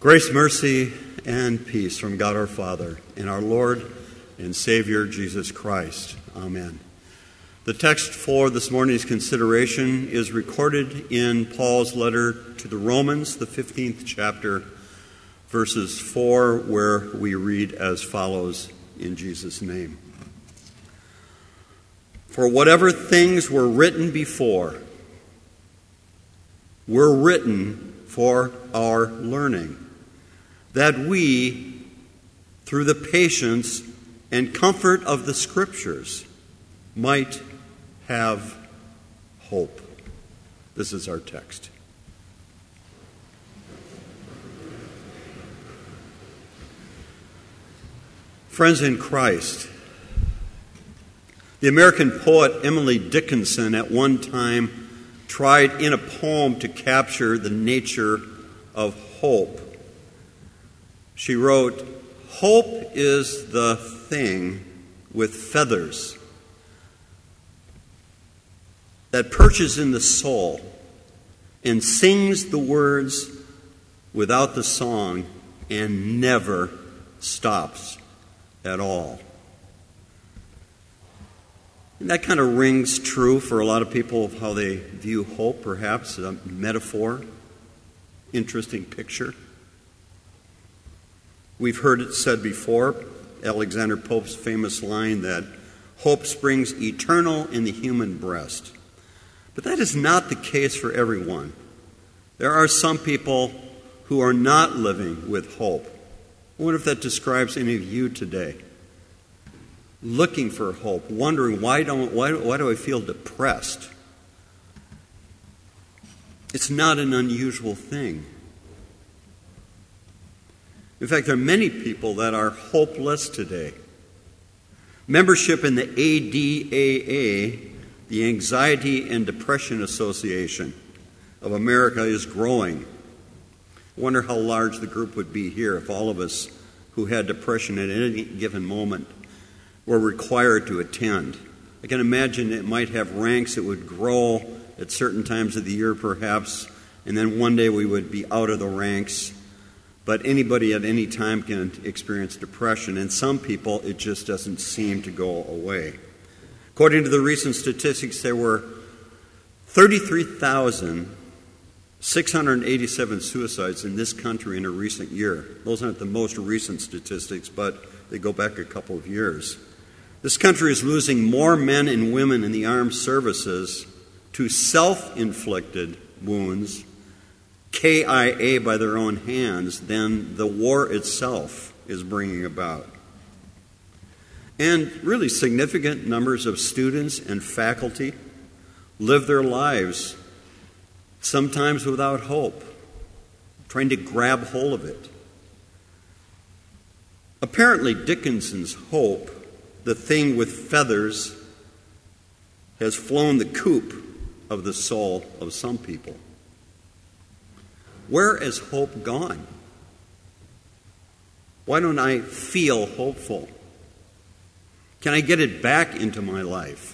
Grace, mercy, and peace from God our Father and our Lord and Savior Jesus Christ. Amen. The text for this morning's consideration is recorded in Paul's letter to the Romans, the 15th chapter, verses 4, where we read as follows in Jesus' name. For whatever things were written before were written for our learning, that we, through the patience and comfort of the Scriptures, might have hope. This is our text. Friends in Christ, the American poet Emily Dickinson at one time tried in a poem to capture the nature of hope. She wrote, "Hope is the thing with feathers that perches in the soul and sings the words without the song and never stops at all." And that kind of rings true for a lot of people of how they view hope, perhaps a metaphor, interesting picture. We've heard it said before, Alexander Pope's famous line that hope springs eternal in the human breast. But that is not the case for everyone. There are some people who are not living with hope. I wonder if that describes any of you today. Looking for hope, wondering why do I feel depressed? It's not an unusual thing. In fact, there are many people that are hopeless today. Membership in the ADAA, the Anxiety and Depression Association of America, is growing. I wonder how large the group would be here if all of us who had depression at any given moment were required to attend. I can imagine it might have ranks. It would grow at certain times of the year, perhaps, and then one day we would be out of the ranks. But anybody at any time can experience depression, and some people, it just doesn't seem to go away. According to the recent statistics, there were 33,687 suicides in this country in a recent year. Those aren't the most recent statistics, but they go back a couple of years. This country is losing more men and women in the armed services to self-inflicted wounds, KIA by their own hands, than the war itself is bringing about. And really significant numbers of students and faculty live their lives sometimes without hope, trying to grab hold of it. Apparently, Dickinson's hope, the thing with feathers, has flown the coop of the soul of some people. Where has hope gone? Why don't I feel hopeful? Can I get it back into my life?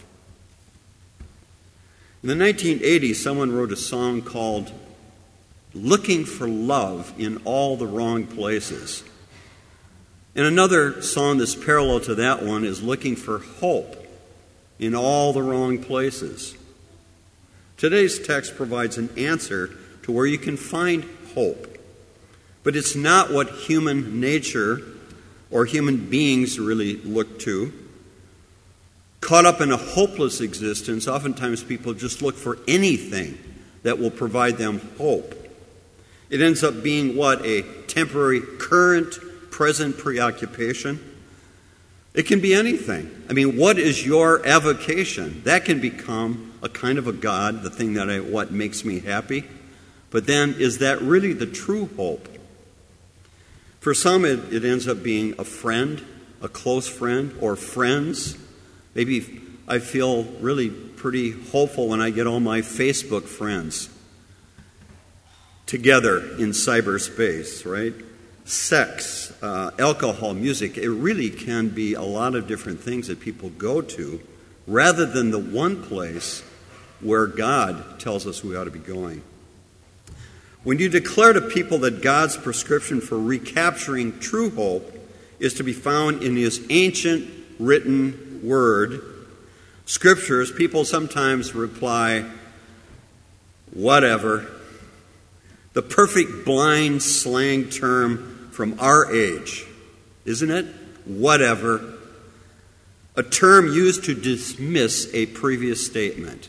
In the 1980s, someone wrote a song called "Looking for Love in All the Wrong Places." And another song that's parallel to that one is "Looking for Hope in All the Wrong Places." Today's text provides an answer to where you can find hope. But it's not what human nature or human beings really look to. Caught up in a hopeless existence, oftentimes people just look for anything that will provide them hope. It ends up being what? A temporary, current, present preoccupation. It can be anything. I mean, what is your avocation? That can become a kind of a God, the thing that what makes me happy. But then, is that really the true hope? For some, it ends up being a friend, a close friend, or friends. Maybe I feel really pretty hopeful when I get all my Facebook friends together in cyberspace, right? Sex, alcohol, music. It really can be a lot of different things that people go to rather than the one place where God tells us we ought to be going. When you declare to people that God's prescription for recapturing true hope is to be found in His ancient written word, Scriptures, people sometimes reply, whatever. The perfect blind slang term from our age, isn't it? Whatever. A term used to dismiss a previous statement.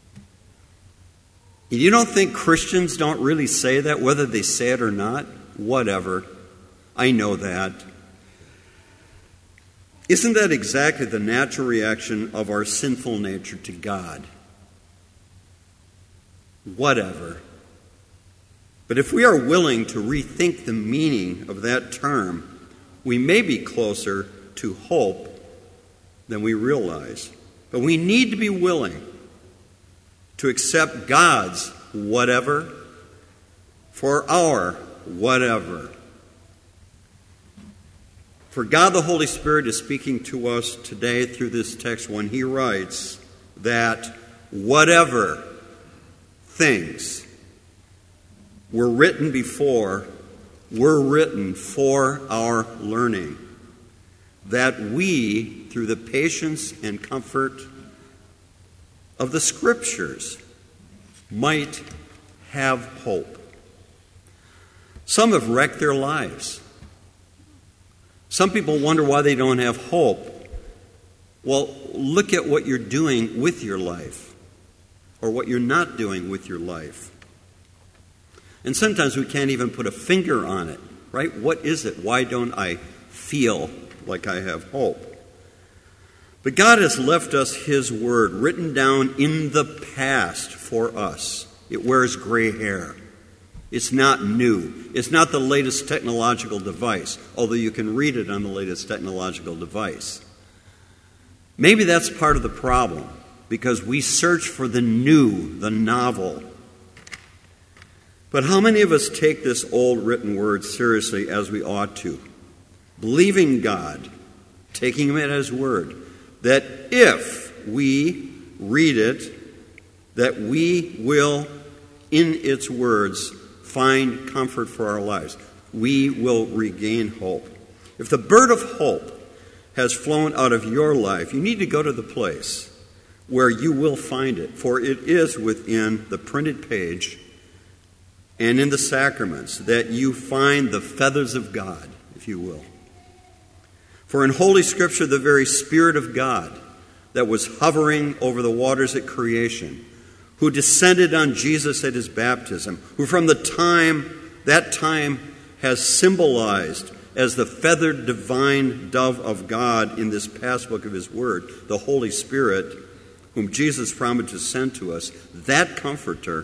You don't think Christians don't really say that, whether they say it or not? Whatever. I know that. Isn't that exactly the natural reaction of our sinful nature to God? Whatever. But if we are willing to rethink the meaning of that term, we may be closer to hope than we realize. But we need to be willing to accept God's whatever for our whatever. For God the Holy Spirit is speaking to us today through this text when He writes that whatever things were written before were written for our learning, that we, through the patience and comfort of the Scriptures, might have hope. Some have wrecked their lives. Some people wonder why they don't have hope. Well, look at what you're doing with your life, or what you're not doing with your life. And sometimes we can't even put a finger on it, right? What is it? Why don't I feel like I have hope? But God has left us His Word written down in the past for us. It wears gray hair. It's not new. It's not the latest technological device, although you can read it on the latest technological device. Maybe that's part of the problem, because we search for the new, the novel. But how many of us take this old written word seriously as we ought to? Believing God, taking Him at His word, that if we read it, that we will, in its words, find comfort for our lives. We will regain hope. If the bird of hope has flown out of your life, you need to go to the place where you will find it, for it is within the printed page and in the sacraments that you find the feathers of God, if you will. For in Holy Scripture, the very Spirit of God that was hovering over the waters at creation, who descended on Jesus at His baptism, who from that time has symbolized as the feathered divine dove of God in this past book of His Word, the Holy Spirit, whom Jesus promised to send to us, that Comforter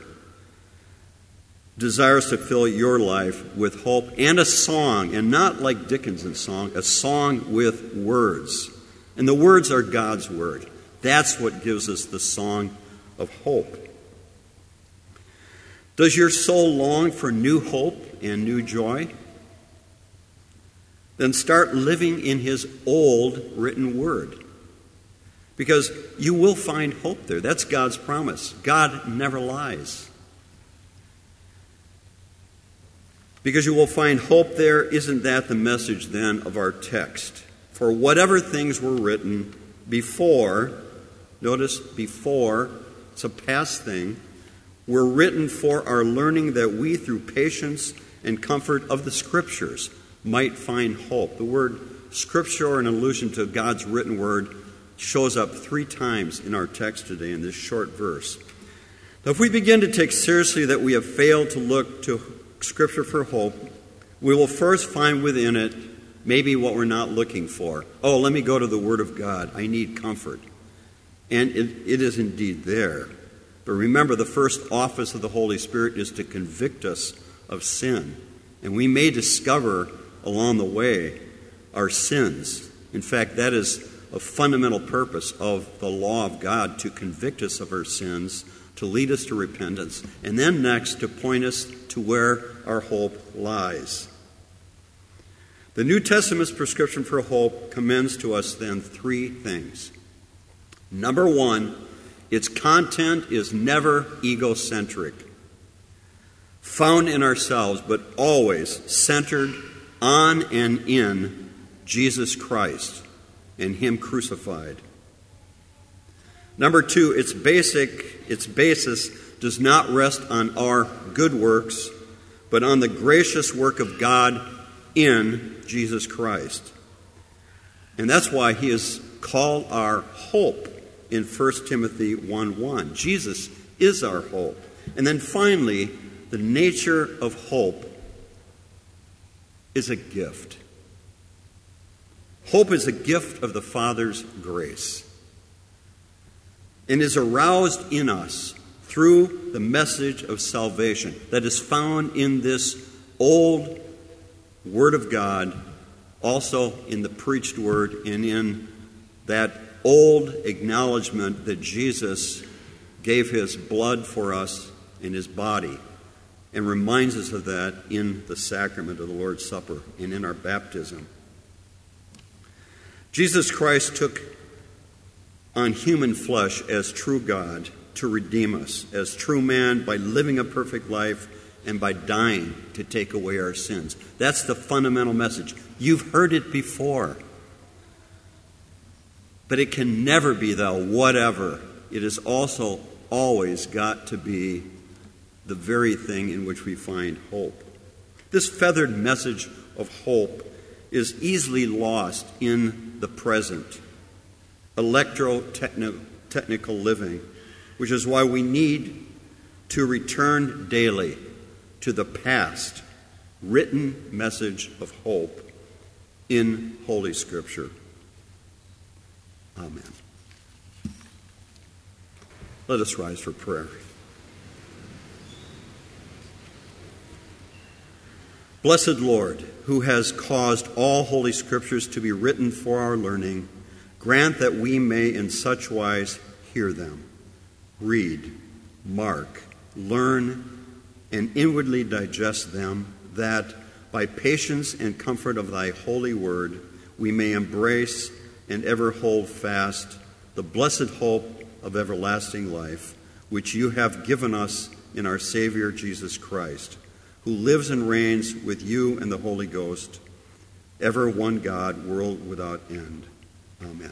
desires to fill your life with hope and a song, and not like Dickens' song, a song with words. And the words are God's Word. That's what gives us the song of hope. Does your soul long for new hope and new joy? Then start living in His old written Word, because you will find hope there. That's God's promise. God never lies. Because you will find hope there. Isn't that the message then of our text? For whatever things were written before, notice before, it's a past thing, were written for our learning, that we through patience and comfort of the Scriptures might find hope. The word Scripture, or an allusion to God's written word, shows up 3 times in our text today in this short verse. Now, if we begin to take seriously that we have failed to look to Scripture for hope, we will first find within it maybe what we're not looking for. Oh, let me go to the Word of God. I need comfort. And it is indeed there. But remember, the first office of the Holy Spirit is to convict us of sin. And we may discover along the way our sins. In fact, that is a fundamental purpose of the law of God, to convict us of our sins, to lead us to repentance, and then next to point us to where our hope lies. The New Testament's prescription for hope commends to us then 3 things. Number 1, its content is never egocentric. found in ourselves, but always centered on and in Jesus Christ and Him crucified. Number two, its basis does not rest on our good works, but on the gracious work of God in Jesus Christ. And that's why He is called our hope in 1 Timothy 1:1. Jesus is our hope. And then finally, the nature of hope is a gift. Hope is a gift of the Father's grace and is aroused in us through the message of salvation that is found in this old Word of God, also in the preached Word, and in that old acknowledgement that Jesus gave His blood for us in His body, and reminds us of that in the sacrament of the Lord's Supper and in our baptism. Jesus Christ took on human flesh as true God to redeem us, as true man by living a perfect life and by dying to take away our sins. That's the fundamental message. You've heard it before. But it can never be the whatever. It has also always got to be the very thing in which we find hope. This feathered message of hope is easily lost in the present electro-technical living, which is why we need to return daily to the past written message of hope in Holy Scripture. Amen. Let us rise for prayer. Blessed Lord, who has caused all Holy Scriptures to be written for our learning, grant that we may in such wise hear them, read, mark, learn, and inwardly digest them, that by patience and comfort of thy holy word we may embrace and ever hold fast the blessed hope of everlasting life, which you have given us in our Savior Jesus Christ, who lives and reigns with you and the Holy Ghost, ever one God, world without end. Amen.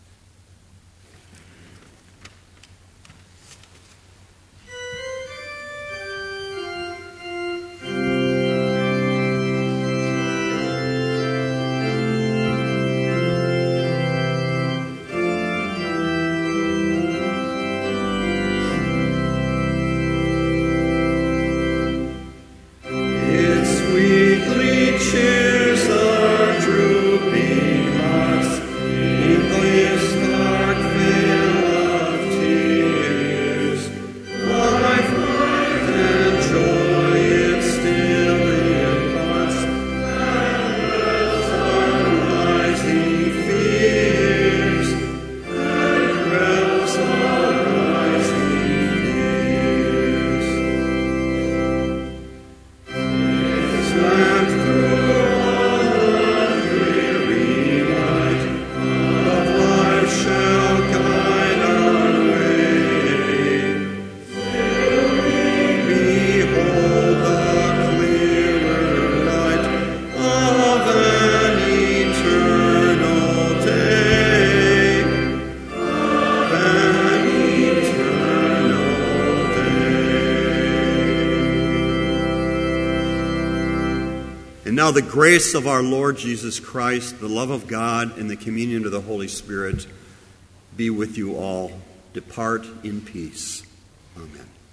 Now the grace of our Lord Jesus Christ, the love of God, and the communion of the Holy Spirit be with you all. Depart in peace. Amen.